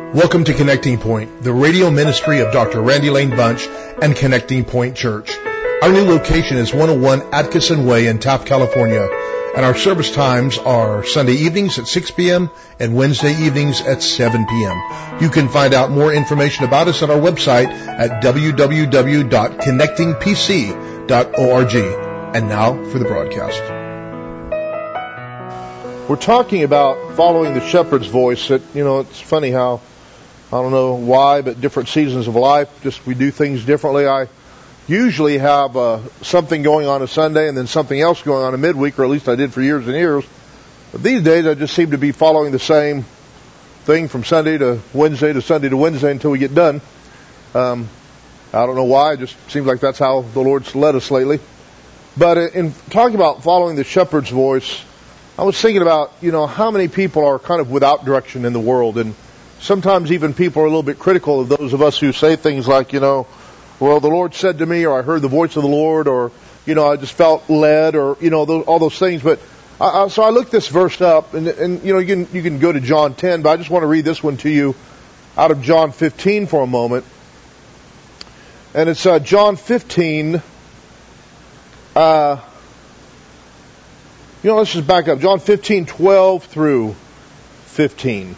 Welcome to Connecting Point, the radio ministry of Dr. Randy Lane Bunch and Connecting Point Church. Our new location is 101 Atkinson Way in Taft, California, and our service times are Sunday evenings at 6 p.m. and Wednesday evenings at 7 p.m. You can find out more information about us at our website at www.connectingpc.org. And now for the broadcast. We're talking about following the shepherd's voice. It's funny how, I don't know why, but different seasons of life, just we do things differently. I usually have something going on a Sunday and then something else going on a midweek, or at least I did for years and years. But these days I just seem to be following the same thing from Sunday to Wednesday to Sunday to Wednesday until we get done. I don't know why, it just seems like that's how the Lord's led us lately. But in talking about following the shepherd's voice, I was thinking about, how many people are kind of without direction in the world, and sometimes even people are a little bit critical of those of us who say things like, well, the Lord said to me, or I heard the voice of the Lord, or, I just felt led, or, all those things. But so I looked this verse up, and you can go to John 10, but I just want to read this one to you out of John 15 for a moment. And it's John 15. Let's just back up. John 15:12 through 15.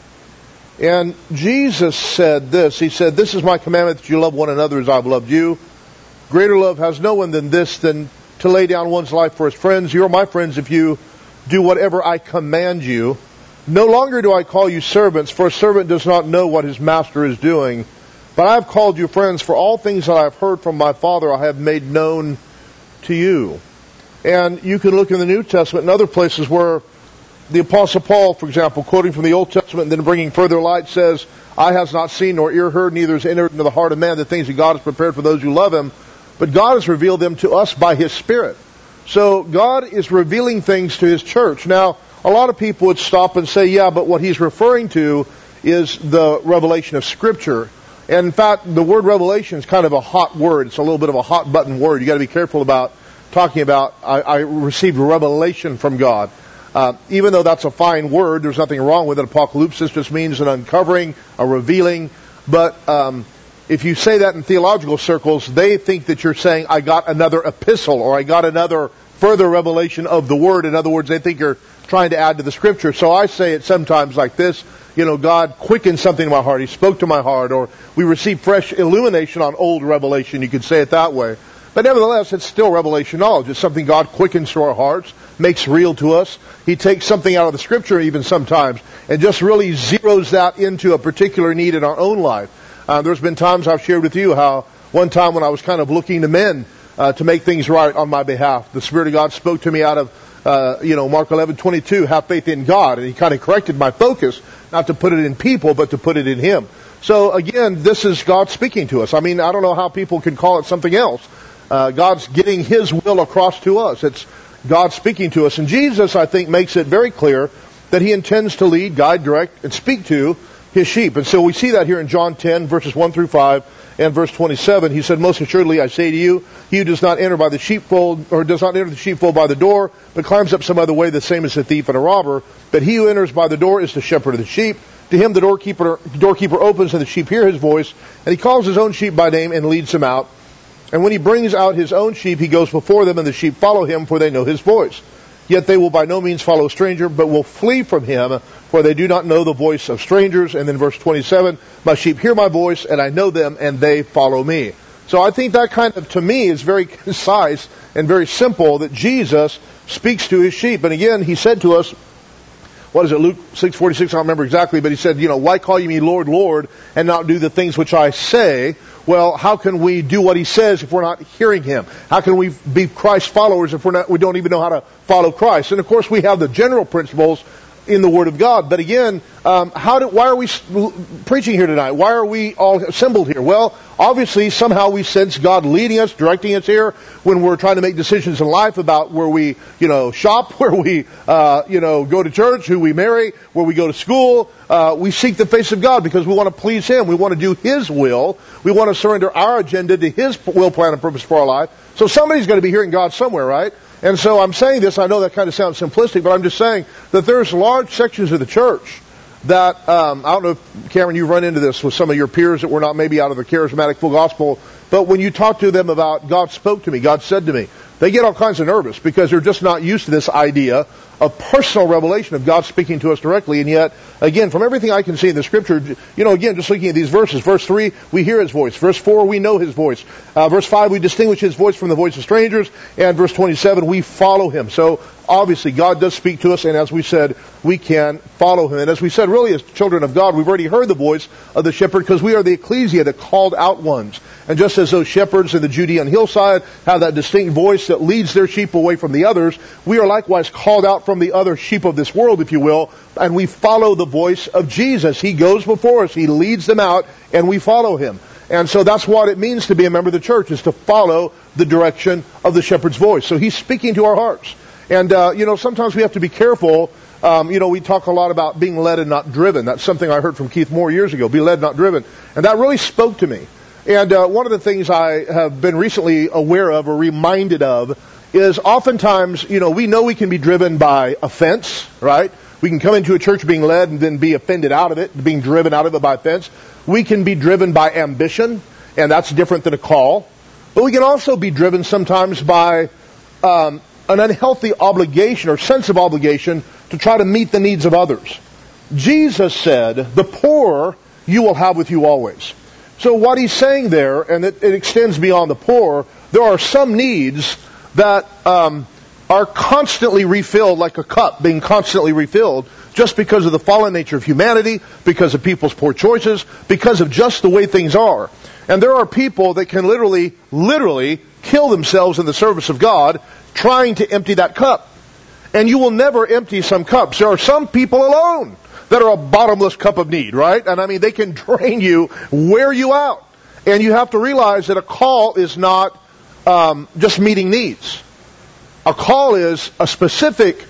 And Jesus said this. He said, "This is my commandment, that you love one another as I've loved you. Greater love has no one than this, than to lay down one's life for his friends. You are my friends if you do whatever I command you. No longer do I call you servants, for a servant does not know what his master is doing. But I have called you friends, for all things that I have heard from my Father I have made known to you." And you can look in the New Testament and other places where the Apostle Paul, for example, quoting from the Old Testament and then bringing further light, says, "Eye has not seen nor ear heard, neither has entered into the heart of man the things that God has prepared for those who love Him. But God has revealed them to us by His Spirit." So God is revealing things to His church. Now, a lot of people would stop and say, yeah, but what He's referring to is the revelation of Scripture. And in fact, the word revelation is kind of a hot word. It's a little bit of a hot button word. You've got to be careful about talking about, I received revelation from God. Even though that's a fine word, there's nothing wrong with it. Apocalypsis just means an uncovering, a revealing. But if you say that in theological circles, they think that you're saying, I got another epistle, or I got another further revelation of the Word. In other words, they think you're trying to add to the Scripture. So I say it sometimes like this. God quickened something in my heart. He spoke to my heart. Or we received fresh illumination on old revelation. You could say it that way. But nevertheless, it's still revelation knowledge. It's something God quickens to our hearts, makes real to us. He takes something out of the Scripture even sometimes and just really zeroes that into a particular need in our own life. There's been times I've shared with you how one time when I was kind of looking to men to make things right on my behalf, the Spirit of God spoke to me out of Mark 11:22, have faith in God. And He kind of corrected my focus, not to put it in people, but to put it in Him. So again, this is God speaking to us. I mean, I don't know how people can call it something else. God's getting His will across to us. It's God speaking to us. And Jesus, I think, makes it very clear that He intends to lead, guide, direct, and speak to His sheep. And so we see that here in John 10, verses 1 through 5, and verse 27. He said, "Most assuredly I say to you, he who does not enter by the sheepfold, or does not enter the sheepfold by the door, but climbs up some other way, the same as a thief and a robber. But he who enters by the door is the shepherd of the sheep. To him the doorkeeper opens, and the sheep hear his voice, and he calls his own sheep by name and leads them out. And when he brings out his own sheep, he goes before them, and the sheep follow him, for they know his voice. Yet they will by no means follow a stranger, but will flee from him, for they do not know the voice of strangers." And then verse 27, "My sheep hear my voice, and I know them, and they follow me." So I think that kind of, to me, is very concise and very simple, that Jesus speaks to His sheep. And again, He said to us, Luke 6:46, I don't remember exactly, but He said, "Why call you me Lord, Lord, and not do the things which I say?" Well, how can we do what He says if we're not hearing Him? How can we be Christ followers if we don't even know how to follow Christ? And of course, we have the general principles in the Word of God. But again, why are we preaching here tonight? Why are we all assembled here? Well, obviously, somehow we sense God leading us, directing us here when we're trying to make decisions in life about where we, shop, where we, go to church, who we marry, where we go to school. We seek the face of God because we want to please Him. We want to do His will. We want to surrender our agenda to His will, plan, and purpose for our life. So somebody's going to be hearing God somewhere, right? And so I'm saying this, I know that kind of sounds simplistic, but I'm just saying that there's large sections of the church that, I don't know if, Cameron, you've run into this with some of your peers that were not maybe out of the charismatic full gospel, but when you talk to them about God spoke to me, God said to me, they get all kinds of nervous because they're just not used to this idea of personal revelation of God speaking to us directly. And yet, again, from everything I can see in the Scripture, again, just looking at these verses, verse 3, we hear His voice. Verse 4, we know His voice. Verse 5, we distinguish His voice from the voice of strangers. And verse 27, we follow Him. So, obviously, God does speak to us, and as we said, we can follow Him. And as we said, really, as children of God, we've already heard the voice of the shepherd because we are the ecclesia, the called out ones. And just as those shepherds in the Judean hillside have that distinct voice that leads their sheep away from the others, we are likewise called out from the other sheep of this world, if you will, and we follow the voice of Jesus. He goes before us, He leads them out, and we follow Him. And so that's what it means to be a member of the church, is to follow the direction of the shepherd's voice. So He's speaking to our hearts. And, sometimes we have to be careful. We talk a lot about being led and not driven. That's something I heard from Keith Moore years ago, be led, not driven. And that really spoke to me. And one of the things I have been recently aware of or reminded of is oftentimes, we know we can be driven by offense, right? We can come into a church being led and then be offended out of it, being driven out of it by offense. We can be driven by ambition, and that's different than a call. But we can also be driven sometimes by an unhealthy obligation or sense of obligation to try to meet the needs of others. Jesus said, the poor you will have with you always. So what He's saying there, and it extends beyond the poor, there are some needs that are constantly refilled, like a cup being constantly refilled, just because of the fallen nature of humanity, because of people's poor choices, because of just the way things are. And there are people that can literally kill themselves in the service of God trying to empty that cup. And you will never empty some cups. There are some people alone that are a bottomless cup of need, right? And I mean, they can drain you, wear you out. And you have to realize that a call is not just meeting needs. A call is a specific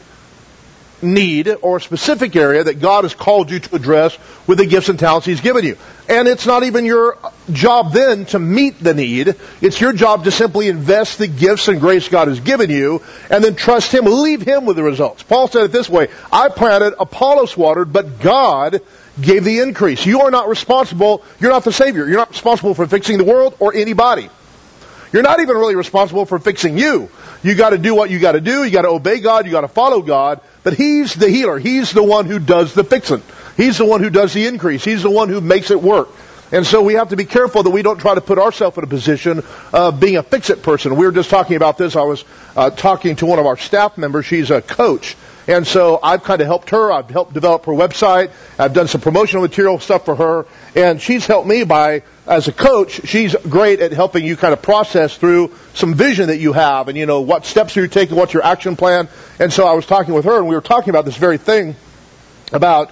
need or a specific area that God has called you to address with the gifts and talents He's given you. And it's not even your job then to meet the need. It's your job to simply invest the gifts and grace God has given you and then trust Him, leave Him with the results. Paul said it this way, I planted, Apollos watered, but God gave the increase. You are not responsible, you're not the Savior. You're not responsible for fixing the world or anybody. You're not even really responsible for fixing you. You got to do what you got to do. You got to obey God. You got to follow God. But He's the healer. He's the one who does the fixing. He's the one who does the increase. He's the one who makes it work. And so we have to be careful that we don't try to put ourselves in a position of being a fix-it person. We were just talking about this. I was talking to one of our staff members. She's a coach. And so I've kind of helped her. I've helped develop her website. I've done some promotional material stuff for her. And she's helped me by, as a coach, she's great at helping you kind of process through some vision that you have and, what steps you're taking, what's your action plan. And so I was talking with her, and we were talking about this very thing about,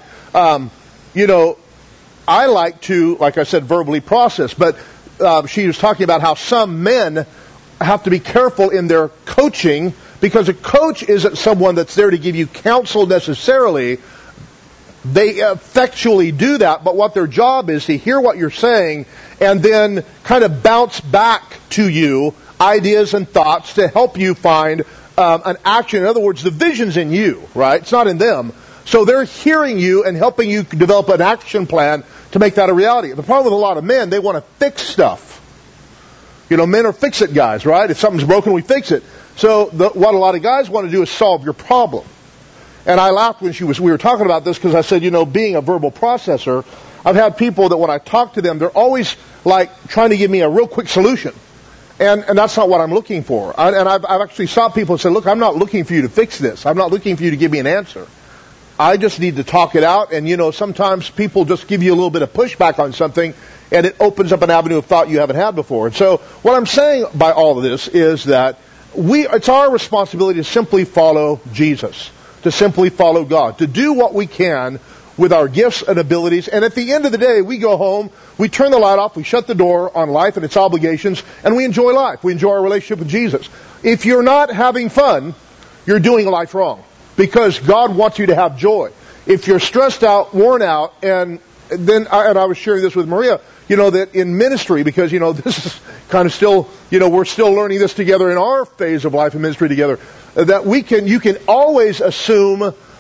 I like to, like I said, verbally process. But she was talking about how some men have to be careful in their coaching, because a coach isn't someone that's there to give you counsel necessarily. They effectually do that, but what their job is to hear what you're saying and then kind of bounce back to you ideas and thoughts to help you find an action. In other words, the vision's in you, right? It's not in them. So they're hearing you and helping you develop an action plan to make that a reality. The problem with a lot of men, they want to fix stuff. Men are fix-it guys, right? If something's broken, we fix it. So what a lot of guys want to do is solve your problem. And I laughed when we were talking about this because I said, being a verbal processor, I've had people that when I talk to them, they're always like trying to give me a real quick solution. And that's not what I'm looking for. I've actually stopped people and said, look, I'm not looking for you to fix this. I'm not looking for you to give me an answer. I just need to talk it out. And, sometimes people just give you a little bit of pushback on something, and it opens up an avenue of thought you haven't had before. And so what I'm saying by all of this is that it's our responsibility to simply follow Jesus, to simply follow God, to do what we can with our gifts and abilities. And at the end of the day, we go home, we turn the light off, we shut the door on life and its obligations, and we enjoy life. We enjoy our relationship with Jesus. If you're not having fun, you're doing life wrong, because God wants you to have joy. If you're stressed out, worn out, and I was sharing this with Maria, that in ministry, because, this is kind of still, we're still learning this together in our phase of life and ministry together, that you can always assume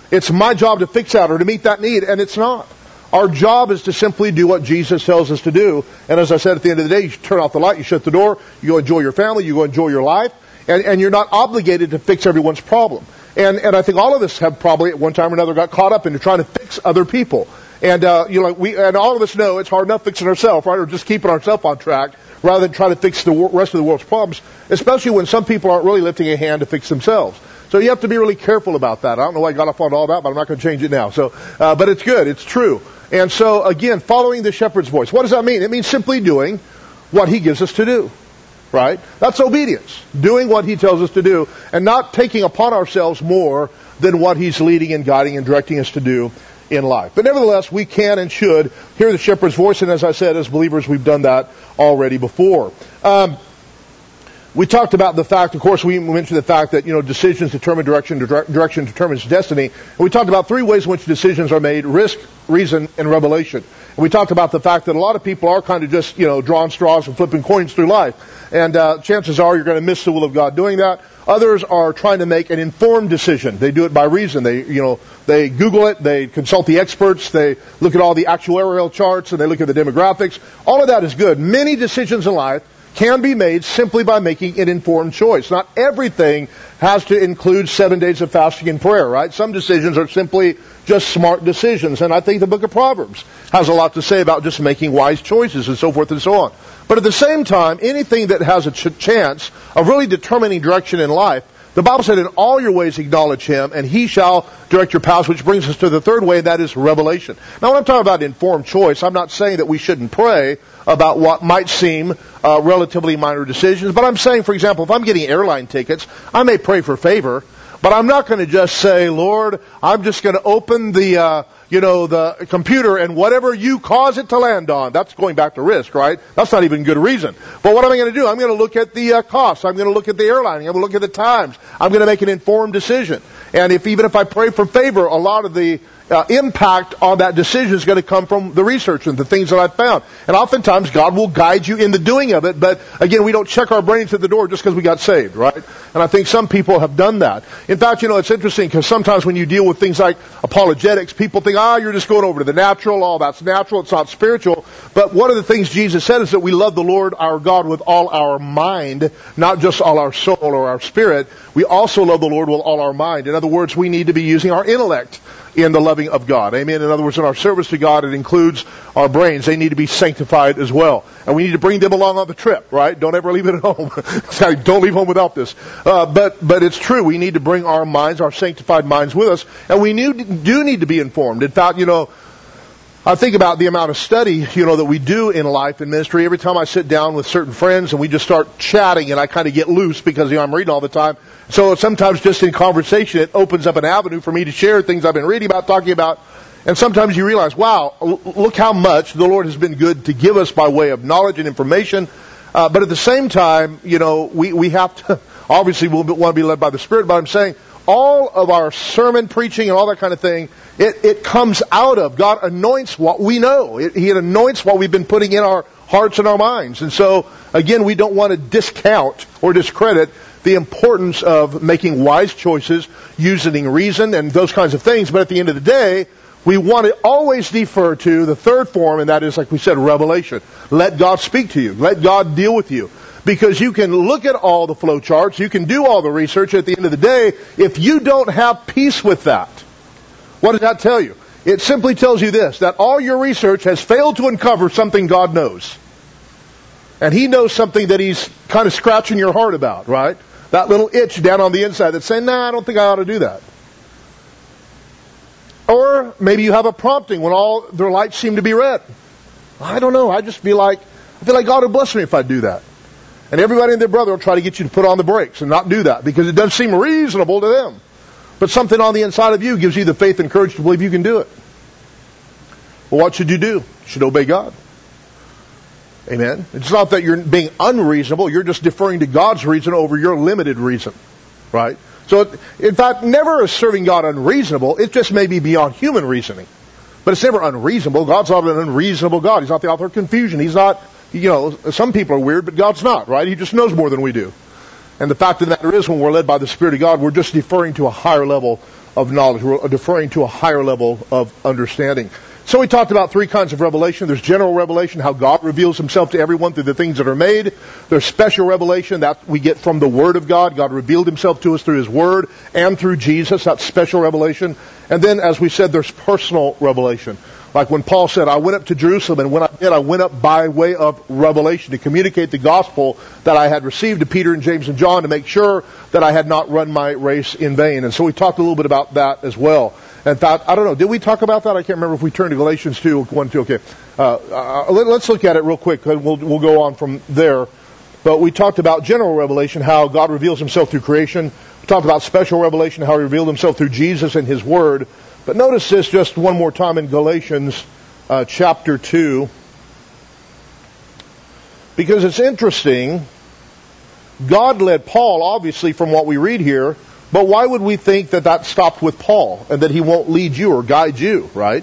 it's my job to fix that or to meet that need, and it's not. Our job is to simply do what Jesus tells us to do. And as I said, at the end of the day, you turn off the light, you shut the door, you go enjoy your family, you go enjoy your life, and you're not obligated to fix everyone's problem. And I think all of us have probably at one time or another got caught up into trying to fix other people. And and all of us know it's hard enough fixing ourselves, right? Or just keeping ourselves on track rather than trying to fix the rest of the world's problems, especially when some people aren't really lifting a hand to fix themselves. So you have to be really careful about that. I don't know why I got off on all that, but I'm not going to change it now. So, but it's good. It's true. And so again, following the shepherd's voice. What does that mean? It means simply doing what he gives us to do. Right? That's obedience. Doing what he tells us to do and not taking upon ourselves more than what he's leading and guiding and directing us to do in life. But nevertheless, we can and should hear the shepherd's voice. And as I said, as believers, we've done that already before. We talked about the fact, of course, we mentioned the fact that, decisions determine direction, direction determines destiny. And we talked about three ways in which decisions are made: risk, reason, and revelation. And we talked about the fact that a lot of people are kind of just, drawing straws and flipping coins through life. And chances are you're going to miss the will of God doing that. Others are trying to make an informed decision. They do it by reason. They Google it, they consult the experts, they look at all the actuarial charts, and they look at the demographics. All of that is good. Many decisions in life can be made simply by making an informed choice. Not everything has to include 7 days of fasting and prayer, right? Some decisions are simply just smart decisions. And I think the book of Proverbs has a lot to say about just making wise choices and so forth and so on. But at the same time, anything that has a chance of really determining direction in life, the Bible said, in all your ways acknowledge him, and he shall direct your paths, which brings us to the third way, and that is revelation. Now, when I'm talking about informed choice, I'm not saying that we shouldn't pray about what might seem relatively minor decisions, but I'm saying, for example, if I'm getting airline tickets, I may pray for favor, but I'm not going to just say, Lord, I'm just going to open the computer and whatever you cause it to land on. That's going back to risk, right? That's not even good reason. But what am I going to do? I'm going to look at the costs. I'm going to look at the airline. I'm going to look at the times. I'm going to make an informed decision. And even if I pray for favor, a lot of the impact on that decision is going to come from the research and the things that I've found. And oftentimes God will guide you in the doing of it, but again, we don't check our brains at the door just because we got saved, right? And I think some people have done that. In fact, it's interesting because sometimes when you deal with things like apologetics, people think, you're just going over to the natural, that's natural, it's not spiritual. But one of the things Jesus said is that we love the Lord our God with all our mind, not just all our soul or our spirit. We also love the Lord with all our mind. In other words, we need to be using our intellect in the loving of God. Amen. In other words, in our service to God, it includes our brains. They need to be sanctified as well. And we need to bring them along on the trip, right? Don't ever leave it at home. Don't leave home without this. But it's true. We need to bring our minds, our sanctified minds with us. And we do need to be informed. In fact, I think about the amount of study, that we do in life and ministry. Every time I sit down with certain friends and we just start chatting and I kind of get loose because, I'm reading all the time. So sometimes just in conversation, it opens up an avenue for me to share things I've been reading about, talking about. And sometimes you realize, wow, look how much the Lord has been good to give us by way of knowledge and information. But at the same time, we have to, obviously we'll want to be led by the Spirit, but I'm saying all of our sermon preaching and all that kind of thing, it comes out of, God anoints what we know. He anoints what we've been putting in our hearts and our minds. And so, again, we don't want to discount or discredit the importance of making wise choices, using reason and those kinds of things. But at the end of the day, we want to always defer to the third form, and that is, like we said, revelation. Let God speak to you. Let God deal with you. Because you can look at all the flow charts, you can do all the research. At the end of the day, if you don't have peace with that, what does that tell you? It simply tells you this, that all your research has failed to uncover something God knows. And He knows something that He's kind of scratching your heart about, right? That little itch down on the inside that's saying, I don't think I ought to do that. Or maybe you have a prompting when all their lights seem to be red. I don't know. I just feel like God would bless me if I do that. And everybody and their brother will try to get you to put on the brakes and not do that because it doesn't seem reasonable to them. But something on the inside of you gives you the faith and courage to believe you can do it. Well, what should you do? You should obey God. Amen. It's not that you're being unreasonable. You're just deferring to God's reason over your limited reason. Right? So, in fact, never is serving God unreasonable. It just may be beyond human reasoning. But it's never unreasonable. God's not an unreasonable God. He's not the author of confusion. He's not, some people are weird, but God's not, right? He just knows more than we do. And the fact of the matter is, when we're led by the Spirit of God, we're just deferring to a higher level of knowledge. We're deferring to a higher level of understanding. So we talked about three kinds of revelation. There's general revelation, how God reveals himself to everyone through the things that are made. There's special revelation that we get from the Word of God. God revealed himself to us through his Word and through Jesus. That's special revelation. And then, as we said, there's personal revelation. Like when Paul said, I went up to Jerusalem, and when I did, I went up by way of revelation to communicate the gospel that I had received to Peter and James and John to make sure that I had not run my race in vain. And so we talked a little bit about that as well. In fact, I don't know, did we talk about that? I can't remember if we turned to Galatians 2, 1, 2, okay. Let's look at it real quick, and we'll go on from there. But we talked about general revelation, how God reveals himself through creation. We talked about special revelation, how he revealed himself through Jesus and his Word. But notice this just one more time in Galatians chapter 2. Because it's interesting. God led Paul, obviously, from what we read here. But why would we think that that stopped with Paul and that he won't lead you or guide you, right?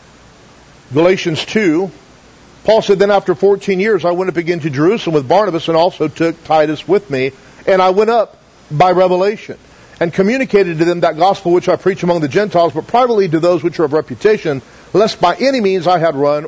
Galatians 2, Paul said, then after 14 years I went up again to Jerusalem with Barnabas and also took Titus with me. And I went up by revelation and communicated to them that gospel which I preach among the Gentiles, but privately to those which are of reputation, lest by any means I had run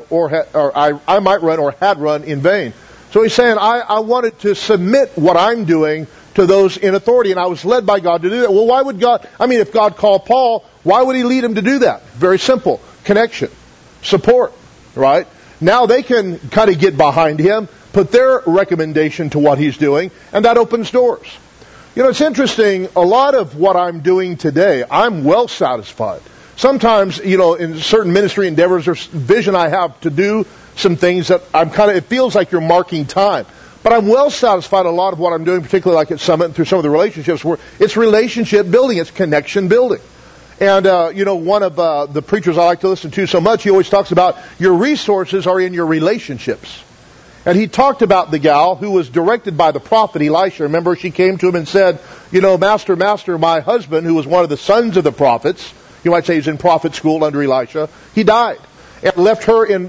I might run or had run in vain. So he's saying, I wanted to submit what I'm doing to those in authority, and I was led by God to do that. Well, why would God, if God called Paul, why would he lead him to do that? Very simple. Connection. Support. Right? Now they can kind of get behind him, put their recommendation to what he's doing, and that opens doors. It's interesting, a lot of what I'm doing today, I'm well satisfied. Sometimes, in certain ministry endeavors or vision I have to do some things that it feels like you're marking time. But I'm well satisfied a lot of what I'm doing, particularly like at Summit and through some of the relationships where it's relationship building, it's connection building. And, one of the preachers I like to listen to so much, he always talks about your resources are in your relationships. And he talked about the gal who was directed by the prophet Elisha. Remember, she came to him and said, Master, my husband, who was one of the sons of the prophets, you might say he's in prophet school under Elisha, he died and left her in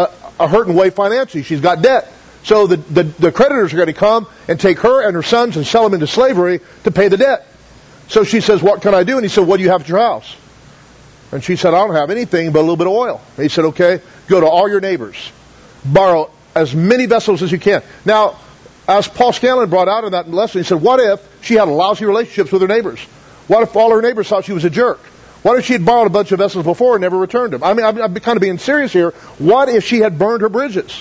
a hurting way financially. She's got debt. So the creditors are going to come and take her and her sons and sell them into slavery to pay the debt. So she says, what can I do? And he said, what do you have at your house? And she said, I don't have anything but a little bit of oil. And he said, okay, go to all your neighbors. Borrow as many vessels as you can. Now, as Paul Scanlon brought out in that lesson, he said, what if she had lousy relationships with her neighbors? What if all her neighbors thought she was a jerk? What if she had borrowed a bunch of vessels before and never returned them? I'm kind of being serious here. What if she had burned her bridges?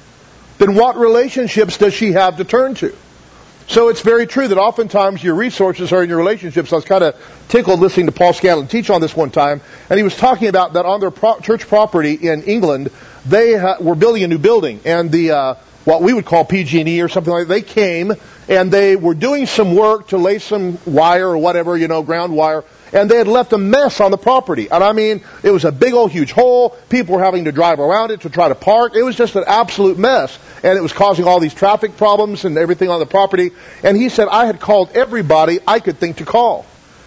Then what relationships does she have to turn to? So it's very true that oftentimes your resources are in your relationships. I was kind of tickled listening to Paul Scanlon teach on this one time, and he was talking about that on their church property in England, they were building a new building, and the what we would call PG&E or something like that, they came and they were doing some work to lay some wire or whatever, ground wire, and they had left a mess on the property. And it was a big old huge hole. People were having to drive around it to try to park. It was just an absolute mess. And it was causing all these traffic problems and everything on the property. And he said, I had called everybody I could think to call.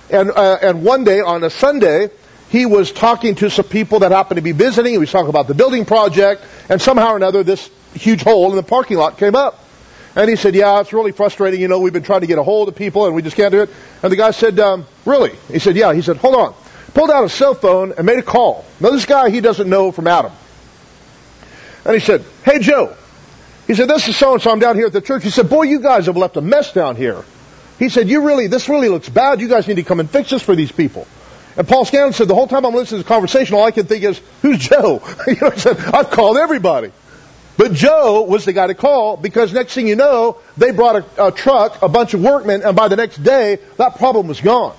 And one day on a Sunday, he was talking to some people that happened to be visiting. He was talking about the building project. And somehow or another, this huge hole in the parking lot came up. And he said, yeah, it's really frustrating. We've been trying to get a hold of people and we just can't do it. And the guy said, really? He said, yeah. He said, hold on. Pulled out a cell phone and made a call. Now this guy, he doesn't know from Adam. And he said, hey, Joe. He said, this is so-and-so. I'm down here at the church. He said, boy, you guys have left a mess down here. He said, this really looks bad. You guys need to come and fix this for these people. And Paul Scanlon said, the whole time I'm listening to this conversation, all I can think is, who's Joe? He said, I've called everybody. But Joe was the guy to call because next thing you know, they brought a truck, a bunch of workmen, and by the next day, that problem was gone.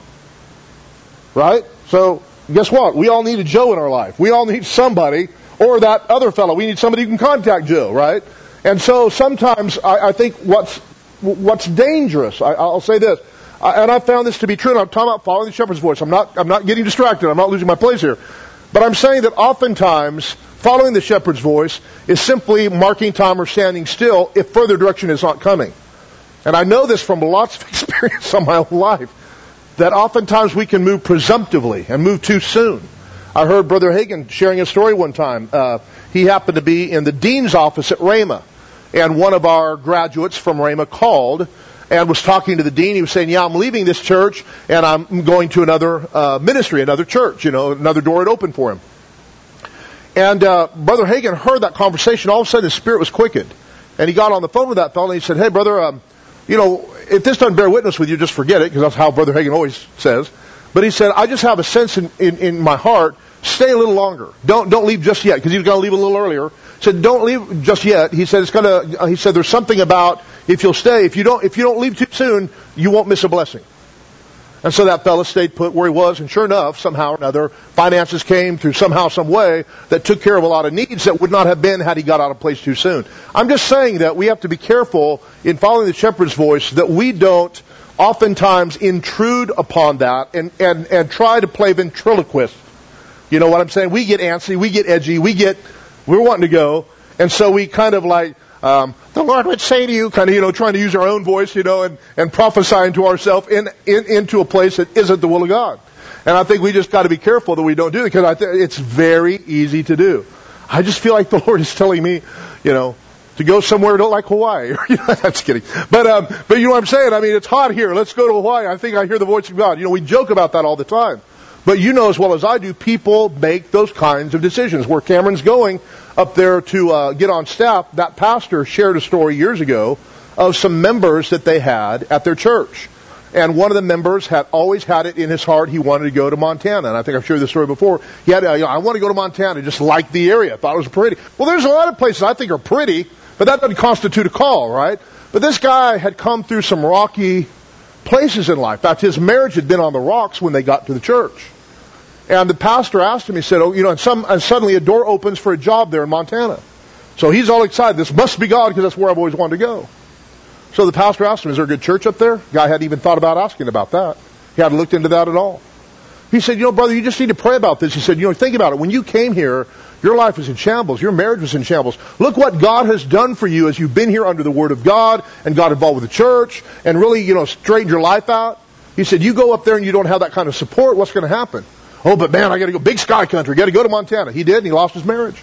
Right? So, guess what? We all need a Joe in our life. We all need somebody, or that other fellow. We need somebody who can contact Joe, right? And so sometimes I think what's dangerous, I'll say this, and I found this to be true, and I'm talking about following the shepherd's voice. I'm not getting distracted. I'm not losing my place here. But I'm saying that oftentimes, following the shepherd's voice is simply marking time or standing still if further direction is not coming. And I know this from lots of experience in my own life, that oftentimes we can move presumptively and move too soon. I heard Brother Hagin sharing a story one time. He happened to be in the dean's office at Rhema, and one of our graduates from Rhema called, and was talking to the dean. He was saying, yeah, I'm leaving this church and I'm going to another ministry, another church, another door had opened for him. And Brother Hagin heard that conversation. All of a sudden his spirit was quickened. And he got on the phone with that fellow and he said, hey, brother, if this doesn't bear witness with you, just forget it, because that's how Brother Hagin always says. But he said, I just have a sense in my heart, stay a little longer. Don't leave just yet, because he was going to leave a little earlier. He said, don't leave just yet. He said, he said, there's something about if you'll stay, if you don't leave too soon, you won't miss a blessing. And so that fellow stayed put where he was, and sure enough, somehow or another, finances came through somehow, some way that took care of a lot of needs that would not have been had he got out of place too soon. I'm just saying that we have to be careful in following the shepherd's voice that we don't oftentimes intrude upon that and try to play ventriloquist. You know what I'm saying? We get antsy, we get edgy, we're wanting to go, and so we kind of like, the Lord would say to you, kind of, trying to use our own voice, and prophesying to ourselves into a place that isn't the will of God. And I think we just got to be careful that we don't do it, because it's very easy to do. I just feel like the Lord is telling me, to go somewhere like Hawaii. I'm just kidding. But you know what I'm saying? I mean, it's hot here. Let's go to Hawaii. I think I hear the voice of God. We joke about that all the time. But you know as well as I do, people make those kinds of decisions. Where Cameron's going up there to get on staff, that pastor shared a story years ago of some members that they had at their church. And one of the members had always had it in his heart he wanted to go to Montana. And I think I've shared this story before. He had, I want to go to Montana, just like the area. I thought it was pretty. Well, there's a lot of places I think are pretty, but that doesn't constitute a call, right? But this guy had come through some rocky places in life. In fact, his marriage had been on the rocks when they got to the church. And the pastor asked him, he said, and suddenly a door opens for a job there in Montana. So he's all excited. This must be God, because that's where I've always wanted to go. So the pastor asked him, is there a good church up there? The guy hadn't even thought about asking about that. He hadn't looked into that at all. He said, brother, you just need to pray about this. He said, think about it. When you came here, your life was in shambles. Your marriage was in shambles. Look what God has done for you as you've been here under the Word of God and got involved with the church and really, straightened your life out. He said, you go up there and you don't have that kind of support, what's going to happen? Oh, but man, I got to go big sky country. Got to go to Montana. He did, and he lost his marriage.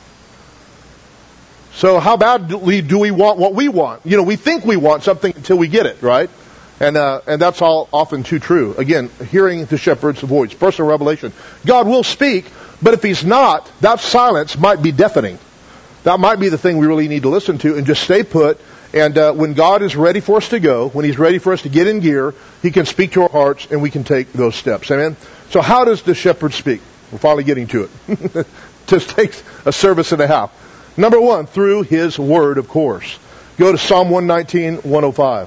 So how badly do we want what we want? We think we want something until we get it, right? And that's all often too true. Again, hearing the shepherd's voice, personal revelation. God will speak, but if He's not, that silence might be deafening. That might be the thing we really need to listen to and just stay put. And when God is ready for us to go, when He's ready for us to get in gear, He can speak to our hearts and we can take those steps. Amen? So how does the shepherd speak? We're finally getting to it. Just takes a service and a half. Number one, through His Word, of course. Go to Psalm 119, 105.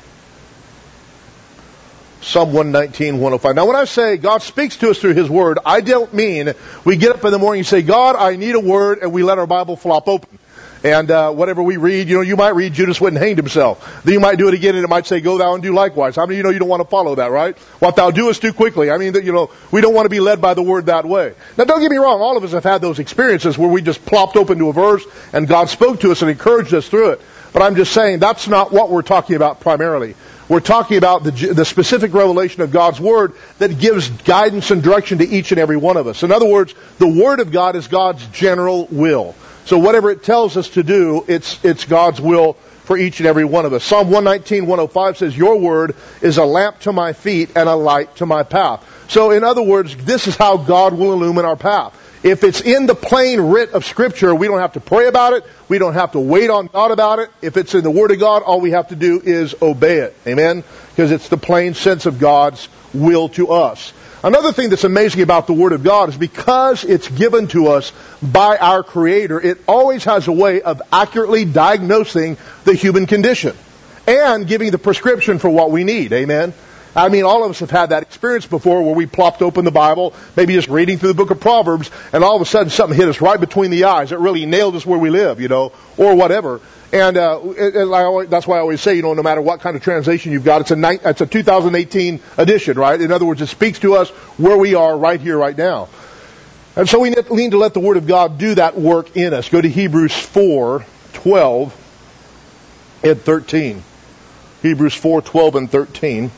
Psalm 119, 105. Now when I say God speaks to us through His Word, I don't mean we get up in the morning and say, God, I need a word, and we let our Bible flop open. And whatever we read, you might read Judas went and hanged himself. Then you might do it again, and it might say, go thou and do likewise. How many of you don't want to follow that, right? What thou doest, do quickly. I mean, we don't want to be led by the Word that way. Now, don't get me wrong. All of us have had those experiences where we just plopped open to a verse, and God spoke to us and encouraged us through it. But I'm just saying that's not what we're talking about primarily. We're talking about the specific revelation of God's Word that gives guidance and direction to each and every one of us. In other words, the Word of God is God's general will. So whatever it tells us to do, it's God's will for each and every one of us. Psalm 119, 105 says, your word is a lamp to my feet and a light to my path. So in other words, this is how God will illumine our path. If it's in the plain writ of Scripture, we don't have to pray about it. We don't have to wait on God about it. If it's in the Word of God, all we have to do is obey it. Amen? Because it's the plain sense of God's will to us. Another thing that's amazing about the Word of God is because it's given to us by our Creator, it always has a way of accurately diagnosing the human condition and giving the prescription for what we need. Amen? I mean, all of us have had that experience before where we plopped open the Bible, maybe just reading through the book of Proverbs, and all of a sudden something hit us right between the eyes. It really nailed us where we live, or whatever. And that's why I always say, no matter what kind of translation you've got, it's a 2018 edition, right? In other words, it speaks to us where we are right here, right now. And so we need to let the Word of God do that work in us. Go to Hebrews 4:12 and 13. Hebrews 4:12 and 13.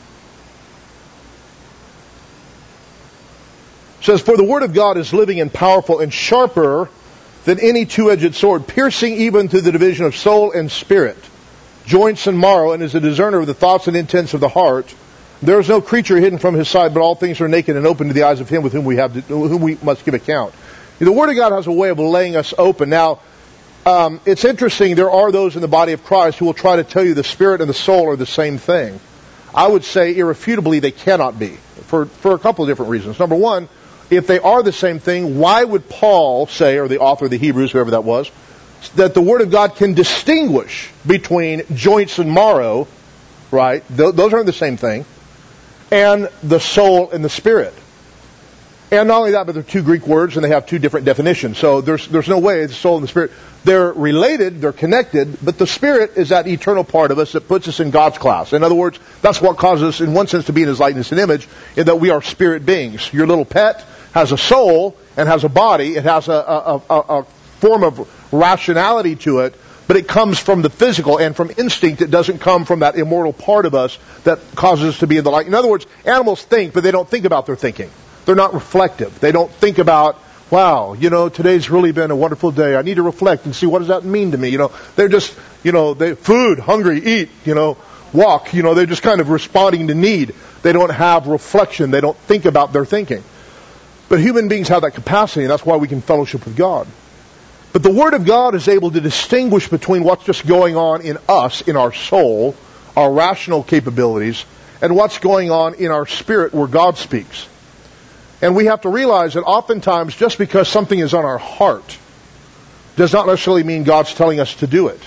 It says, for the Word of God is living and powerful and sharper than any two-edged sword, piercing even to the division of soul and spirit, joints and marrow, and is a discerner of the thoughts and intents of the heart. There is no creature hidden from his sight, but all things are naked and open to the eyes of him with whom we must give account. The Word of God has a way of laying us open. Now, it's interesting, there are those in the body of Christ who will try to tell you the spirit and the soul are the same thing. I would say irrefutably they cannot be, for a couple of different reasons. Number one, if they are the same thing, why would Paul say, or the author of the Hebrews, whoever that was, that the Word of God can distinguish between joints and marrow, right? Those aren't the same thing. And the soul and the spirit. And not only that, but they're two Greek words and they have two different definitions. So there's no way the soul and the spirit, they're related, they're connected, but the spirit is that eternal part of us that puts us in God's class. In other words, that's what causes us, in one sense, to be in His likeness and image, in that we are spirit beings. Your little pet has a soul and has a body. It has a form of rationality to it, but it comes from the physical and from instinct. It doesn't come from that immortal part of us that causes us to be in the light. In other words, animals think, but they don't think about their thinking. They're not reflective. They don't think about, wow, today's really been a wonderful day. I need to reflect and see what does that mean to me. They're just, food, hungry, eat, walk. They're just kind of responding to need. They don't have reflection. They don't think about their thinking. But human beings have that capacity, and that's why we can fellowship with God. But the Word of God is able to distinguish between what's just going on in us, in our soul, our rational capabilities, and what's going on in our spirit where God speaks. And we have to realize that oftentimes just because something is on our heart does not necessarily mean God's telling us to do it.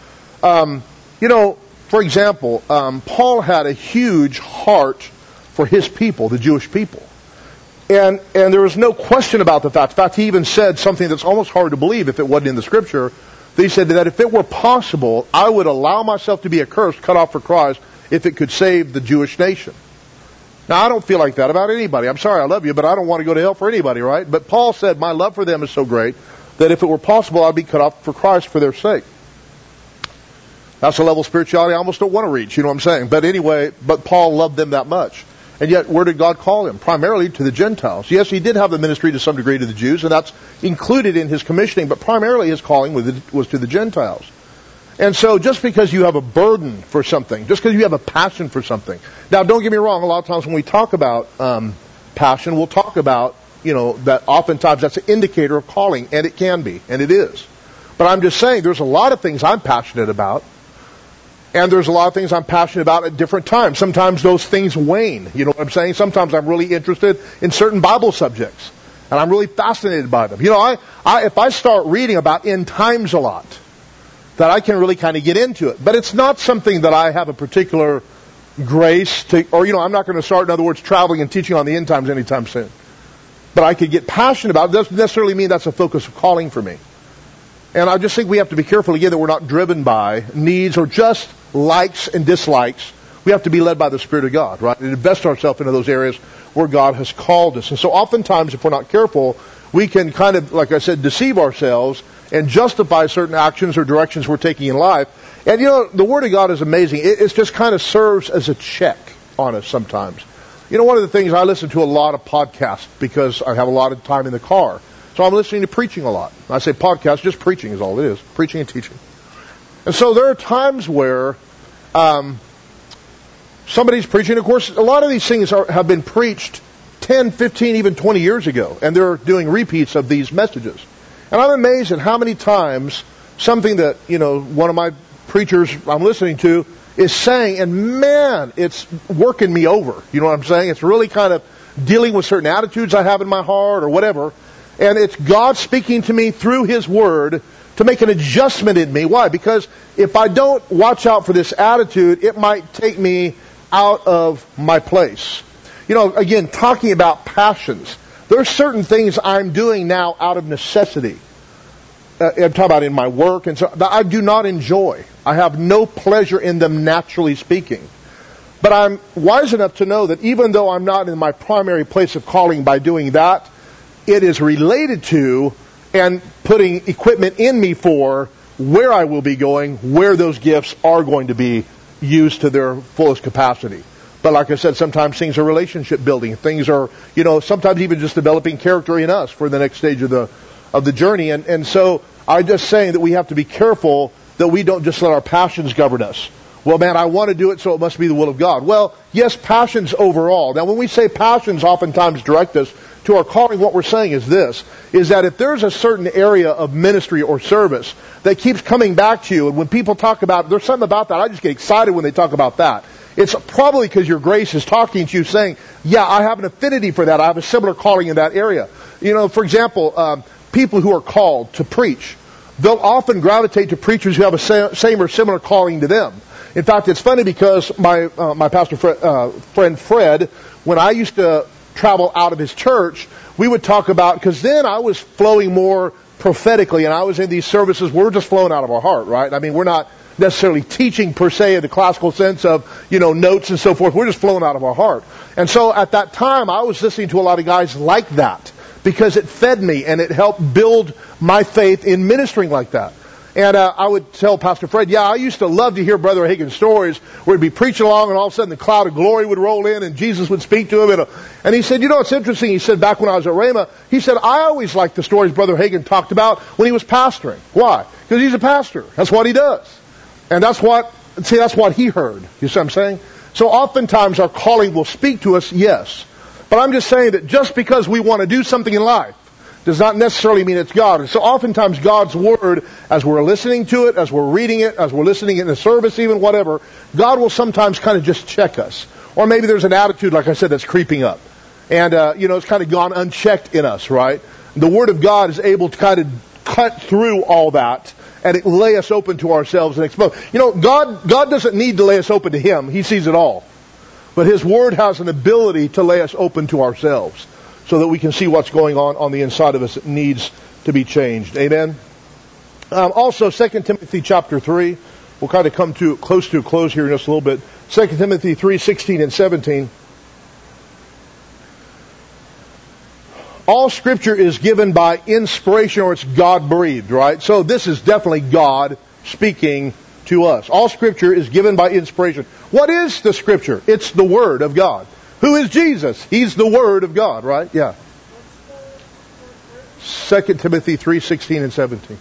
For example, Paul had a huge heart for his people, the Jewish people. And there was no question about the fact. In fact, he even said something that's almost hard to believe if it wasn't in the Scripture. He said that if it were possible, I would allow myself to be accursed, cut off for Christ, if it could save the Jewish nation. Now, I don't feel like that about anybody. I'm sorry, I love you, but I don't want to go to hell for anybody, right? But Paul said, my love for them is so great that if it were possible, I'd be cut off for Christ for their sake. That's a level of spirituality I almost don't want to reach, you know what I'm saying? But anyway, Paul loved them that much. And yet, where did God call him? Primarily to the Gentiles. Yes, he did have the ministry to some degree to the Jews, and that's included in his commissioning, but primarily his calling was to the Gentiles. And so, just because you have a burden for something, just because you have a passion for something. Now, don't get me wrong, a lot of times when we talk about passion, we'll talk about, that oftentimes that's an indicator of calling, and it can be, and it is. But I'm just saying, there's a lot of things I'm passionate about, and there's a lot of things I'm passionate about at different times. Sometimes those things wane. You know what I'm saying? Sometimes I'm really interested in certain Bible subjects. And I'm really fascinated by them. If I start reading about end times a lot, that I can really kind of get into it. But it's not something that I have a particular grace to, or I'm not going to start, in other words, traveling and teaching on the end times anytime soon. But I could get passionate about it. It doesn't necessarily mean that's a focus of calling for me. And I just think we have to be careful, again, that we're not driven by needs or just likes and dislikes. We have to be led by the Spirit of God, right? And invest ourselves into those areas where God has called us. And so oftentimes, if we're not careful, we can kind of, like I said, deceive ourselves and justify certain actions or directions we're taking in life. And the Word of God is amazing. It just kind of serves as a check on us sometimes. One of the things, I listen to a lot of podcasts because I have a lot of time in the car. So I'm listening to preaching a lot. I say podcast, just preaching is all it is. Preaching and teaching. And so there are times where somebody's preaching. Of course, a lot of these things have been preached 10, 15, even 20 years ago. And they're doing repeats of these messages. And I'm amazed at how many times something that, one of my preachers I'm listening to is saying, and man, it's working me over. You know what I'm saying? It's really kind of dealing with certain attitudes I have in my heart or whatever. And it's God speaking to me through His Word to make an adjustment in me. Why? Because if I don't watch out for this attitude, it might take me out of my place. Again, talking about passions. There are certain things I'm doing now out of necessity. I'm talking about in my work, and so that I do not enjoy. I have no pleasure in them, naturally speaking. But I'm wise enough to know that even though I'm not in my primary place of calling by doing that, it is related to and putting equipment in me for where I will be going, where those gifts are going to be used to their fullest capacity. But like I said, sometimes things are relationship building. Things are, sometimes even just developing character in us for the next stage of the journey. And so I'm just saying that we have to be careful that we don't just let our passions govern us. Well, man, I want to do it, so it must be the will of God. Well, yes, passions overall. Now, when we say passions oftentimes direct us to our calling, what we're saying is this, is that if there's a certain area of ministry or service that keeps coming back to you, and when people talk about, there's something about that, I just get excited when they talk about that. It's probably because your grace is talking to you saying, yeah, I have an affinity for that. I have a similar calling in that area. You know, for example, people who are called to preach, they'll often gravitate to preachers who have a same or similar calling to them. In fact, it's funny because my pastor friend Fred, when I used to travel out of his church, we would talk about, because then I was flowing more prophetically, and I was in these services, we're just flowing out of our heart, right? I mean, we're not necessarily teaching per se in the classical sense of, notes and so forth. We're just flowing out of our heart. And so at that time, I was listening to a lot of guys like that because it fed me and it helped build my faith in ministering like that. And I would tell Pastor Fred, I used to love to hear Brother Hagin's stories where he'd be preaching along and all of a sudden the cloud of glory would roll in and Jesus would speak to him. And he said, it's interesting. He said, back when I was at Rhema, he said, I always liked the stories Brother Hagin talked about when he was pastoring. Why? Because he's a pastor. That's what he does. And that's what he heard. You see what I'm saying? So oftentimes our calling will speak to us, yes. But I'm just saying that just because we want to do something in life does not necessarily mean it's God. And so oftentimes God's Word, as we're listening to it, as we're reading it, as we're listening in the service even, whatever, God will sometimes kind of just check us. Or maybe there's an attitude, like I said, that's creeping up. And, it's kind of gone unchecked in us, right? The Word of God is able to kind of cut through all that and it lay us open to ourselves and expose. God doesn't need to lay us open to Him. He sees it all. But His Word has an ability to lay us open to ourselves, so that we can see what's going on the inside of us that needs to be changed. Amen? Also, 2 Timothy chapter 3. We'll kind of come close to a close here in just a little bit. 2 Timothy 3, 16 and 17. All Scripture is given by inspiration, or it's God-breathed, right? So this is definitely God speaking to us. All Scripture is given by inspiration. What is the Scripture? It's the Word of God. Who is Jesus? He's the Word of God, right? Yeah. 2 Timothy 3, 16 and 17.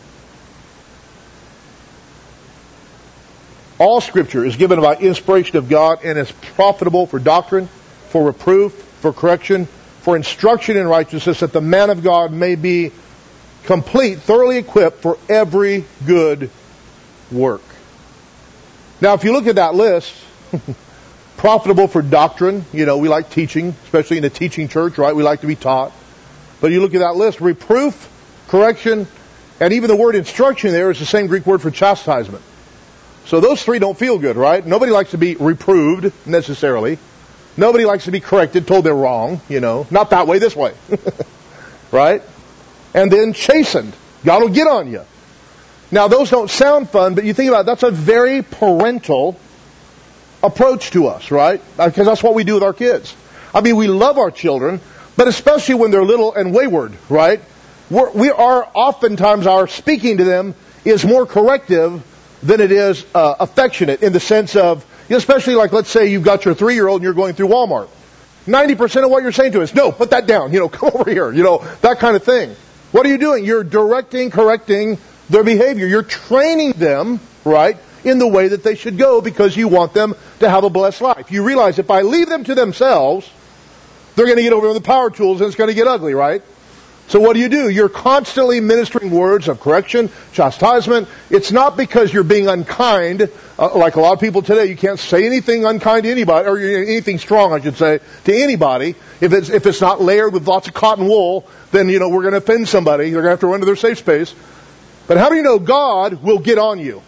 All Scripture is given by inspiration of God and is profitable for doctrine, for reproof, for correction, for instruction in righteousness, that the man of God may be complete, thoroughly equipped for every good work. Now, if you look at that list, profitable for doctrine, we like teaching, especially in a teaching church, right? We like to be taught. But you look at that list, reproof, correction, and even the word instruction there is the same Greek word for chastisement. So those three don't feel good, right? Nobody likes to be reproved, necessarily. Nobody likes to be corrected, told they're wrong, Not that way, this way. Right? And then chastened. God will get on you. Now, those don't sound fun, but you think about it, that's a very parental approach to us, right? Because that's what we do with our kids. I mean, we love our children, but especially when they're little and wayward, right? We are oftentimes, our speaking to them is more corrective than it is affectionate, in the sense of, especially like, let's say you've got your 3-year-old and you're going through Walmart. 90% of what you're saying to us, no, put that down, come over here, that kind of thing. What are you doing? You're correcting their behavior. You're training them, right, in the way that they should go, because you want them to have a blessed life. You realize if I leave them to themselves, they're going to get over the power tools and it's going to get ugly, right? So what do? You're constantly ministering words of correction, chastisement. It's not because you're being unkind, like a lot of people today. You can't say anything unkind to anybody, or anything strong, I should say, to anybody. If it's not layered with lots of cotton wool, then, we're going to offend somebody. They're going to have to run to their safe space. But how do you know God will get on you?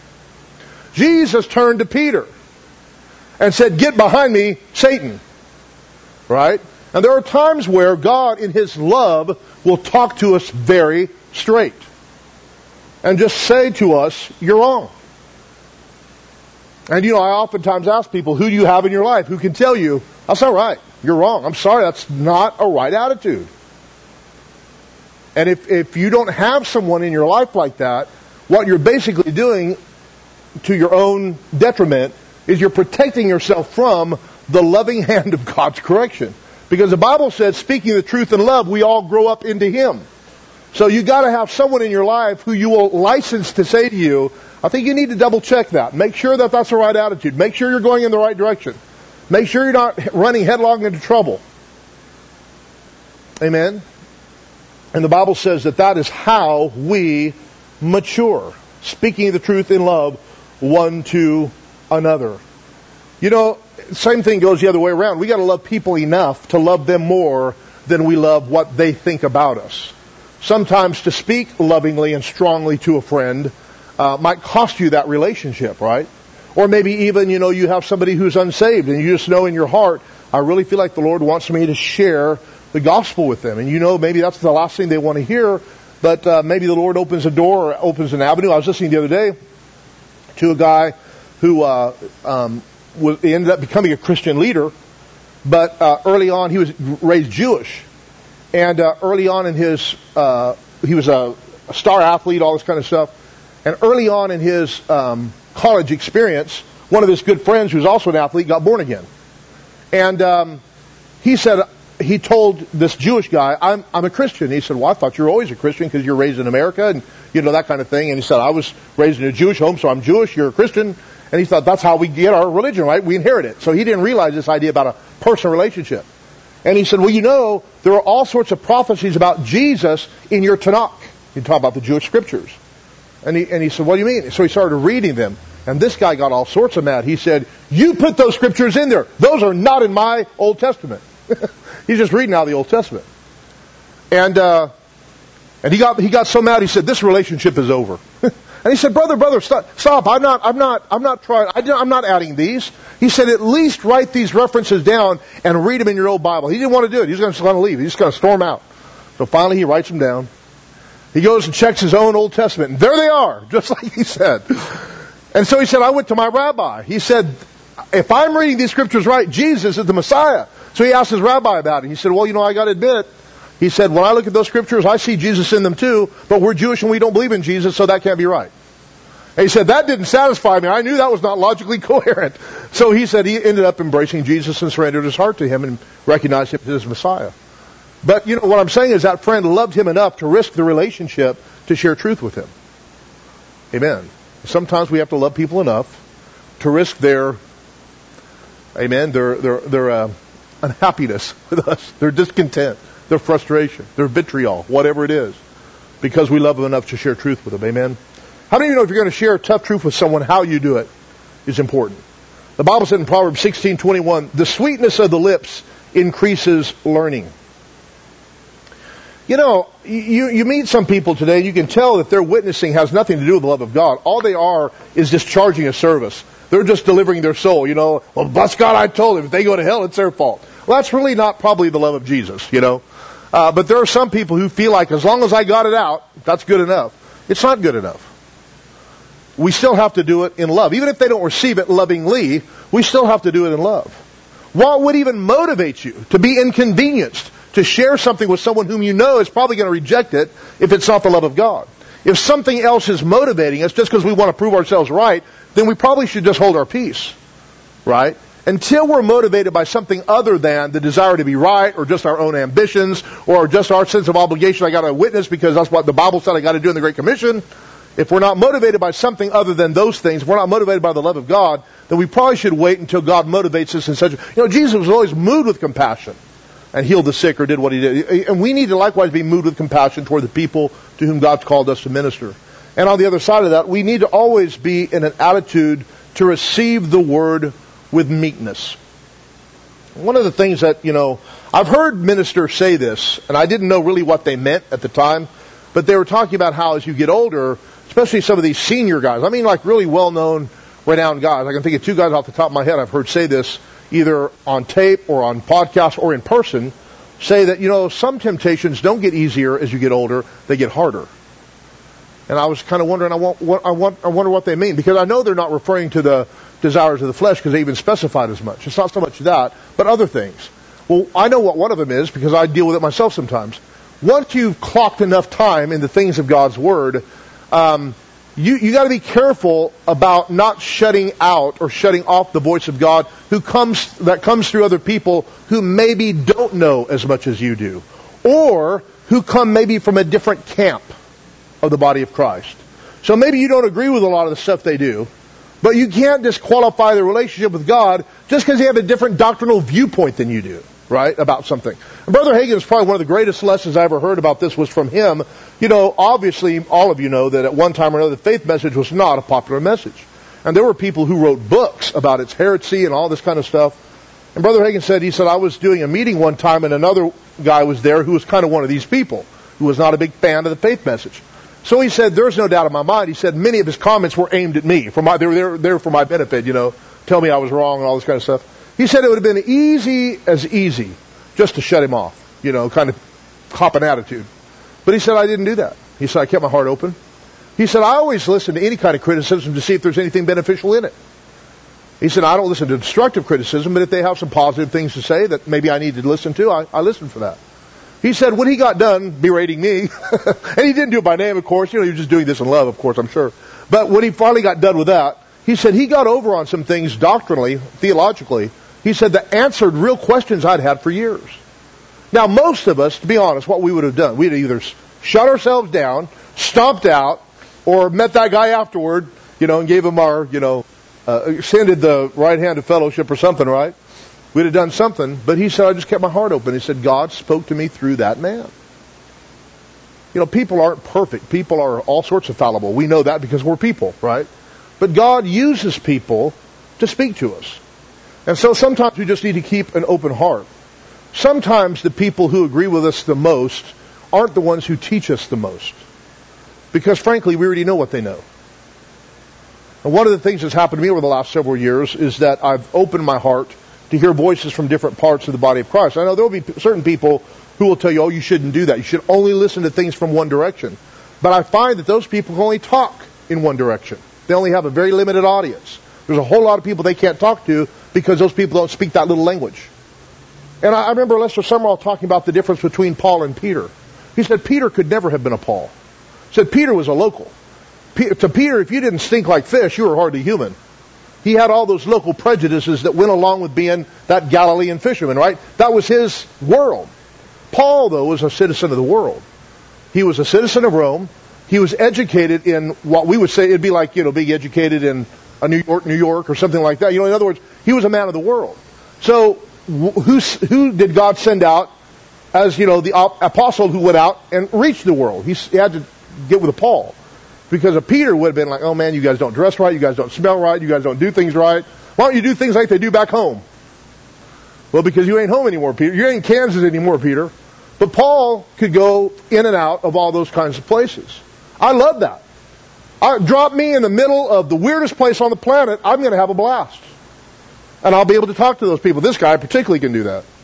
Jesus turned to Peter and said, "Get behind me, Satan." Right? And there are times where God, in His love, will talk to us very straight and just say to us, "You're wrong." And I oftentimes ask people, who do you have in your life who can tell you, "That's not right, you're wrong, I'm sorry, that's not a right attitude"? And if you don't have someone in your life like that, what you're basically doing to your own detriment is you're protecting yourself from the loving hand of God's correction. Because the Bible says, speaking the truth in love, we all grow up into Him. So you got to have someone in your life who you will license to say to you, I think you need to double check that. Make sure that that's the right attitude. Make sure you're going in the right direction. Make sure you're not running headlong into trouble. Amen? And the Bible says that that is how we mature. Speaking the truth in love one to another. You know, same thing goes the other way around. We got to love people enough to love them more than we love what they think about us. Sometimes to speak lovingly and strongly to a friend might cost you that relationship, right? Or maybe even, you know, you have somebody who's unsaved and you just know in your heart, I really feel like the Lord wants me to share the gospel with them. And you know, maybe that's the last thing they want to hear, but maybe the Lord opens a door or opens an avenue. I was listening the other day to a guy who he ended up becoming a Christian leader, but early on he was raised Jewish. And early on in his, he was a star athlete, all this kind of stuff. And early on in his college experience, one of his good friends, who's also an athlete, got born again. And he said, he told this Jewish guy, I'm a Christian. He said, well, I thought you were always a Christian because you're raised in America and, you know, that kind of thing. And he said, I was raised in a Jewish home, so I'm Jewish, you're a Christian. And he thought, that's how we get our religion, right? We inherit it. So he didn't realize this idea about a personal relationship. And he said, well, you know, there are all sorts of prophecies about Jesus in your Tanakh. You talk about the Jewish scriptures. And he said, what do you mean? So he started reading them. And this guy got all sorts of mad. He said, you put those scriptures in there. Those are not in my Old Testament. He's just reading out of the Old Testament. And he got so mad, he said, this relationship is over. And he said, brother, stop. I'm not adding these. He said, at least write these references down and read them in your old Bible. He didn't want to do it. He was going to leave. He's just going to storm out. So finally he writes them down. He goes and checks his own Old Testament, and there they are, just like he said. And so he said, I went to my rabbi. He said, if I'm reading these scriptures right, Jesus is the Messiah. So he asked his rabbi about it. He said, well, you know, I got to admit, he said, when I look at those scriptures, I see Jesus in them too, but we're Jewish and we don't believe in Jesus, so that can't be right. And he said, that didn't satisfy me. I knew that was not logically coherent. So he said he ended up embracing Jesus and surrendered his heart to him and recognized him as his Messiah. But, you know, what I'm saying is that friend loved him enough to risk the relationship to share truth with him. Amen. Sometimes we have to love people enough to risk their unhappiness with us, their discontent, their frustration, their vitriol, whatever it is, because we love them enough to share truth with them. Amen. How many of you know if you're going to share tough truth with someone, how you do it is important? The Bible said in Proverbs 16:21, the sweetness of the lips increases learning. You know, you meet some people today, you can tell that their witnessing has nothing to do with the love of God. All they are is discharging a service. They're just delivering their soul, you know. Well, bless God, I told them, if they go to hell, it's their fault. Well, that's really not probably the love of Jesus, you know. But there are some people who feel like as long as I got it out, that's good enough. It's not good enough. We still have to do it in love. Even if they don't receive it lovingly, we still have to do it in love. What would even motivate you to be inconvenienced to share something with someone whom you know is probably going to reject it if it's not the love of God? If something else is motivating us just because we want to prove ourselves right, then we probably should just hold our peace, right? Until we're motivated by something other than the desire to be right or just our own ambitions or just our sense of obligation, I got to witness because that's what the Bible said I got to do in the Great Commission. If we're not motivated by something other than those things, if we're not motivated by the love of God, then we probably should wait until God motivates us in such a... You know, Jesus was always moved with compassion and healed the sick or did what he did. And we need to likewise be moved with compassion toward the people to whom God's called us to minister. And on the other side of that, we need to always be in an attitude to receive the word with meekness. One of the things that, you know, I've heard ministers say this, and I didn't know really what they meant at the time, but they were talking about how as you get older, especially some of these senior guys, I mean like really well-known, renowned guys. I can think of two guys off the top of my head I've heard say this, either on tape or on podcast or in person, say that, you know, some temptations don't get easier as you get older, they get harder. And I was kind of wondering, I wonder what they mean, because I know they're not referring to the desires of the flesh because they even specified as much. It's not so much that, but other things. Well, I know what one of them is because I deal with it myself sometimes. Once you've clocked enough time in the things of God's Word, you got to be careful about not shutting out or shutting off the voice of God that comes through other people who maybe don't know as much as you do, or who come maybe from a different camp of the body of Christ. So maybe you don't agree with a lot of the stuff they do, but you can't disqualify their relationship with God just because they have a different doctrinal viewpoint than you do, right, about something. And Brother Hagin is probably one of the greatest lessons I ever heard about this was from him. You know, obviously, all of you know that at one time or another, the faith message was not a popular message. And there were people who wrote books about its heresy and all this kind of stuff. And Brother Hagin said, I was doing a meeting one time and another guy was there who was kind of one of these people, who was not a big fan of the faith message. So he said, there's no doubt in my mind, he said, many of his comments were aimed at me. They were there for my benefit, tell me I was wrong and all this kind of stuff. He said it would have been easy just to shut him off, kind of cop an attitude. But he said, I didn't do that. He said, I kept my heart open. He said, I always listen to any kind of criticism to see if there's anything beneficial in it. He said, I don't listen to destructive criticism, but if they have some positive things to say that maybe I need to listen to, I listen for that. He said, when he got done berating me, and he didn't do it by name, of course, he was just doing this in love, of course, I'm sure. But when he finally got done with that, he said he got over on some things doctrinally, theologically. He said that answered real questions I'd had for years. Now, most of us, to be honest, what we would have done, we'd either shut ourselves down, stomped out, or met that guy afterward, and gave him our, extended the right hand of fellowship or something, right? We'd have done something, but he said, I just kept my heart open. He said, God spoke to me through that man. People aren't perfect. People are all sorts of fallible. We know that because we're people, right? But God uses people to speak to us. And so sometimes we just need to keep an open heart. Sometimes the people who agree with us the most aren't the ones who teach us the most. Because frankly, we already know what they know. And one of the things that's happened to me over the last several years is that I've opened my heart to hear voices from different parts of the body of Christ. I know there will be certain people who will tell you, you shouldn't do that. You should only listen to things from one direction. But I find that those people can only talk in one direction. They only have a very limited audience. There's a whole lot of people they can't talk to because those people don't speak that little language. And I remember Lester Summerall talking about the difference between Paul and Peter. He said Peter could never have been a Paul. He said Peter was a local. To Peter, if you didn't stink like fish, you were hardly human. He had all those local prejudices that went along with being that Galilean fisherman, right? That was his world. Paul, though, was a citizen of the world. He was a citizen of Rome. He was educated in what we would say, it'd be like, being educated in a New York or something like that. In other words, he was a man of the world. So who did God send out as, the apostle who went out and reached the world? He had to get with Paul. Because if Peter would have been like, oh man, you guys don't dress right, you guys don't smell right, you guys don't do things right. Why don't you do things like they do back home? Well, because you ain't home anymore, Peter. You ain't in Kansas anymore, Peter. But Paul could go in and out of all those kinds of places. I love that. Drop me in the middle of the weirdest place on the planet, I'm going to have a blast. And I'll be able to talk to those people. This guy particularly can do that.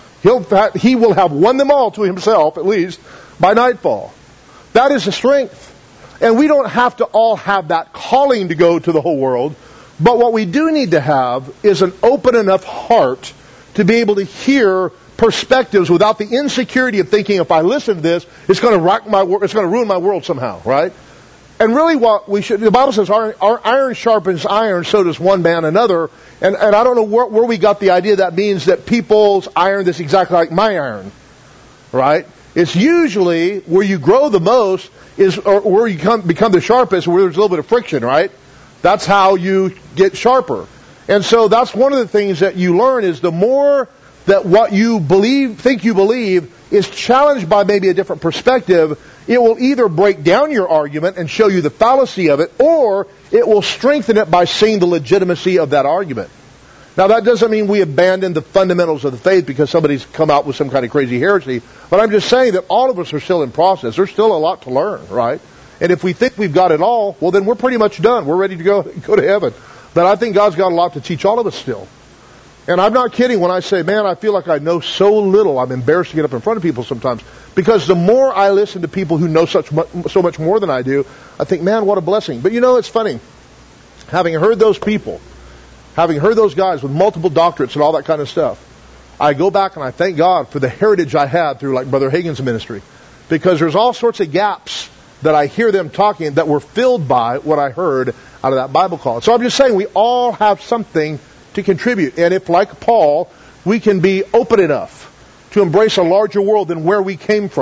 He will have won them all to himself, at least, by nightfall. That is the strength. And we don't have to all have that calling to go to the whole world. But what we do need to have is an open enough heart to be able to hear perspectives without the insecurity of thinking, if I listen to this, it's going to ruin my world somehow, right? And really the Bible says our iron sharpens iron, so does one man another. And I don't know where we got the idea that means that people's iron is exactly like my iron, right? It's usually where you grow the most or where you become the sharpest, where there's a little bit of friction, right? That's how you get sharper. And so that's one of the things that you learn is the more that what you think you believe is challenged by maybe a different perspective, it will either break down your argument and show you the fallacy of it, or it will strengthen it by seeing the legitimacy of that argument. Now, that doesn't mean we abandon the fundamentals of the faith because somebody's come out with some kind of crazy heresy. But I'm just saying that all of us are still in process. There's still a lot to learn, right? And if we think we've got it all, well, then we're pretty much done. We're ready to go to heaven. But I think God's got a lot to teach all of us still. And I'm not kidding when I say, man, I feel like I know so little. I'm embarrassed to get up in front of people sometimes. Because the more I listen to people who know so much more than I do, I think, man, what a blessing. But it's funny. Having heard those people, having heard those guys with multiple doctorates and all that kind of stuff, I go back and I thank God for the heritage I had through like Brother Hagin's ministry. Because there's all sorts of gaps that I hear them talking that were filled by what I heard out of that Bible college. So I'm just saying we all have something to contribute. And if, like Paul, we can be open enough to embrace a larger world than where we came from,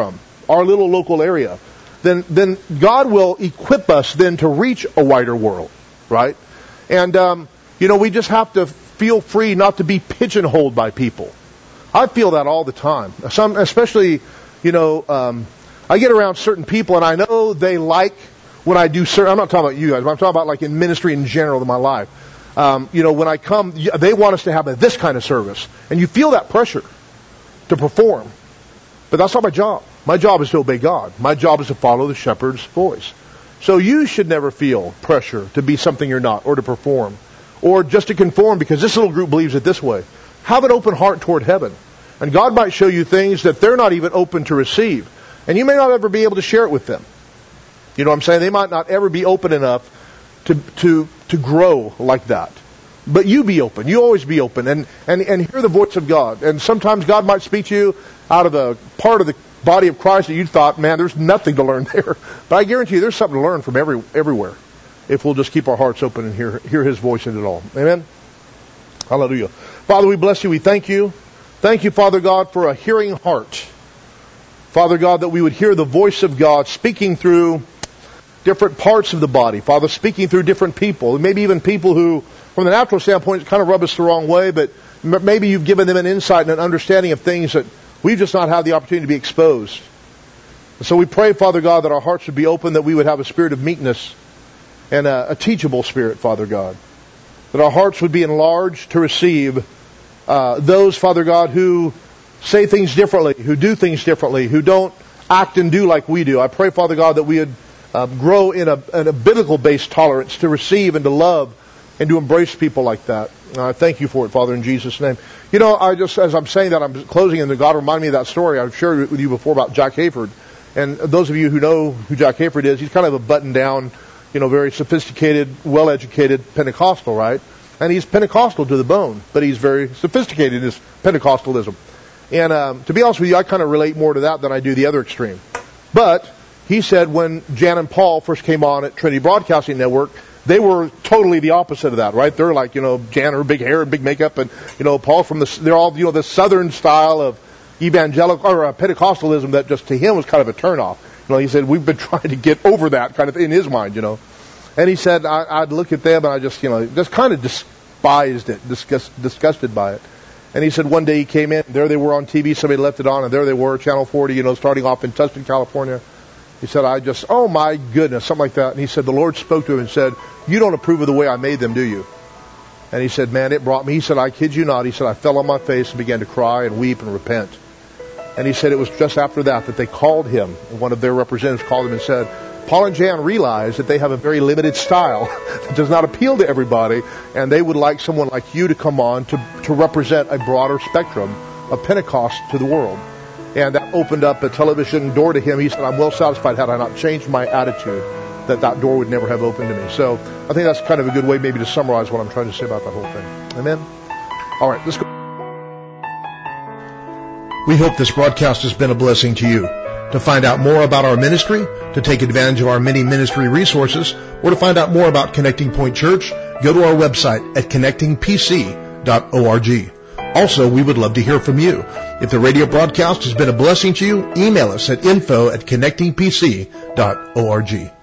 our little local area, then God will equip us then to reach a wider world, right? And, we just have to feel free not to be pigeonholed by people. I feel that all the time. Especially, I get around certain people and I know they like when I do certain, I'm not talking about you guys, but I'm talking about like in ministry in general in my life. When I come, they want us to have this kind of service. And you feel that pressure to perform. But that's not my job. My job is to obey God. My job is to follow the shepherd's voice. So you should never feel pressure to be something you're not, or to perform, or just to conform because this little group believes it this way. Have an open heart toward heaven. And God might show you things that they're not even open to receive. And you may not ever be able to share it with them. You know what I'm saying? They might not ever be open enough to grow like that. But you be open. You always be open and hear the voice of God. And sometimes God might speak to you out of a part of the body of Christ that you thought, man, there's nothing to learn there. But I guarantee you there's something to learn from everywhere if we'll just keep our hearts open and hear His voice in it all. Amen? Hallelujah. Father, we bless you. We thank you. Thank you, Father God, for a hearing heart. Father God, that we would hear the voice of God speaking through different parts of the body. Father, speaking through different people. Maybe even people who, from the natural standpoint, kind of rub us the wrong way, but maybe you've given them an insight and an understanding of things that we've just not had the opportunity to be exposed. And so we pray, Father God, that our hearts would be open, that we would have a spirit of meekness and a teachable spirit, Father God. That our hearts would be enlarged to receive those, Father God, who say things differently, who do things differently, who don't act and do like we do. I pray, Father God, that we would grow in a biblical-based tolerance to receive and to love and to embrace people like that. I thank you for it, Father, in Jesus' name. As I'm saying that, I'm closing, and God reminded me of that story. I've shared it with you before about Jack Hayford. And those of you who know who Jack Hayford is, he's kind of a buttoned-down, very sophisticated, well-educated Pentecostal, right? And he's Pentecostal to the bone, but he's very sophisticated in his Pentecostalism. And to be honest with you, I kind of relate more to that than I do the other extreme. But he said when Jan and Paul first came on at Trinity Broadcasting Network, they were totally the opposite of that, right? They're like, Jan, her big hair and big makeup, and, Paul they're all, the southern style of evangelical or Pentecostalism that just to him was kind of a turnoff. He said, we've been trying to get over that kind of in his mind, And he said, I'd look at them and I just, just kind of despised it, disgusted by it. And he said one day he came in, there they were on TV, somebody left it on, and there they were, Channel 40, starting off in Tustin, California. He said, oh my goodness, something like that. And he said, the Lord spoke to him and said, you don't approve of the way I made them, do you? And he said, man, it brought me, he said, I kid you not. He said, I fell on my face and began to cry and weep and repent. And he said it was just after that they called him, and one of their representatives called him and said, Paul and Jan realize that they have a very limited style that does not appeal to everybody, and they would like someone like you to come on to represent a broader spectrum of Pentecost to the world. And that opened up a television door to him. He said, I'm well satisfied had I not changed my attitude, that door would never have opened to me. So I think that's kind of a good way maybe to summarize what I'm trying to say about that whole thing. Amen? All right, let's go. We hope this broadcast has been a blessing to you. To find out more about our ministry, to take advantage of our many ministry resources, or to find out more about Connecting Point Church, go to our website at connectingpc.org. Also, we would love to hear from you. If the radio broadcast has been a blessing to you, email us at info@connectingpc.org.